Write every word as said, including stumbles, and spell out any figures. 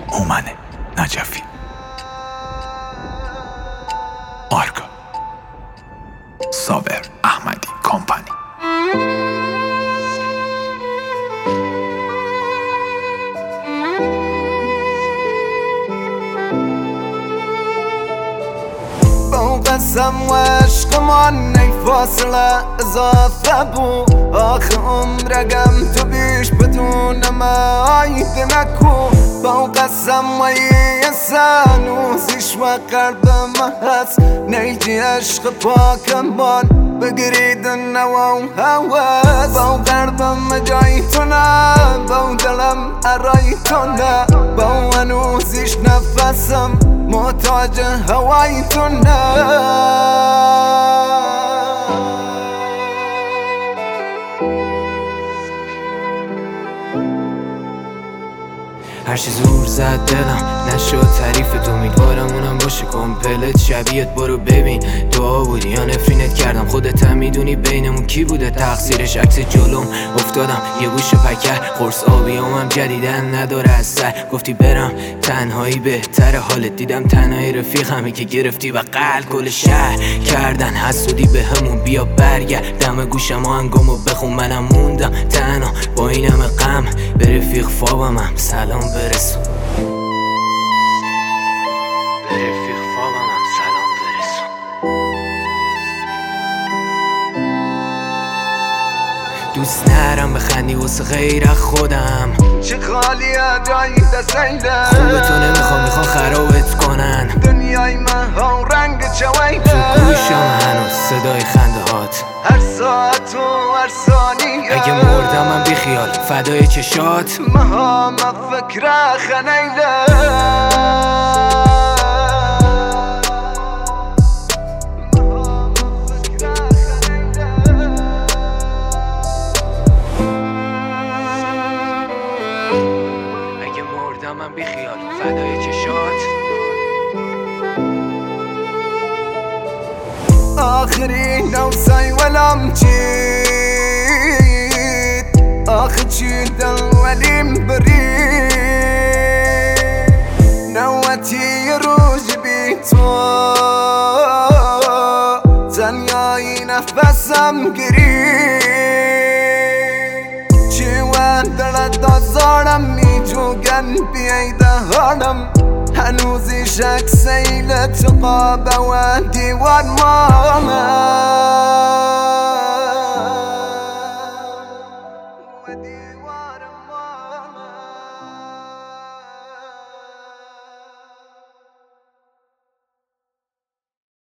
هومن نجفی، آرکا، صابر احمدی کمپانی. قسم و عشقمان ای فاصله اضافه بو آخه عمرگم تو بیش بدون مایید نکو با قسم و سنوزیش و قلبم هست نیجی عشق پاکمان بگرید نوا و هواز با قلبم جای تو نه با دلم ارای تو نه با هنوزیش نفسم محتاج هوای تو نه. هرچی زور زد دلم نشد تعریف تو، امیدوارم اونم باشه کمپلت شبیهت. برو ببین دعا بودی یا نفرینت کردم، خودت هم میدونی بینمون کی بوده تقصیرش. عکس جلوم افتادم یه گوشه پکر، قرص آبیامم جدیدن نداره از سر. گفتی برم تنهایی بهتره، حالت دیدم تنهایی رفیقمی که گرفتی و قلب کل شهر کردن حسودی به همون. بیا برگرد دم گوشم آهنگامو بخون، منم موندم تنها با این همه غم. به رفیق فابم هم سلام برسون، به رفیق فابم هم سلام برسون. دوست نرم بخندی واسه غیر خودم، چه خالیه جایی دستیده خوبه تو نمیخوام میخوام خرابت کنن. دنیای من ها رنگ چویده تو گوشم هنوز صدای خنده هات، هر ساعت و هر ثانیه. اگه مردم من بی خیال فدای چشات، مها ما فکر خنیده من بی خیال فدای چشات. آخری نوسای ولم چید آخر چی دل ولیم برید نوتی روز بی تو تنیایی نفسم گرید چی و دلت دازارم می جوگن بیایده هارم هنوزیش عکس ایلت قابه و دیوان مامه